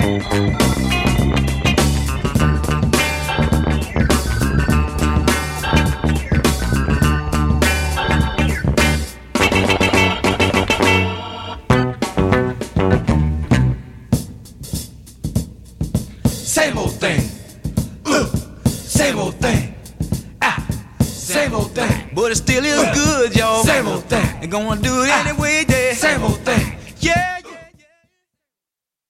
Same old thing. Same old thing. Same old thing. But it still is good, y'all. Same old thing. Ain't gonna do it anyway, yeah. Same old thing.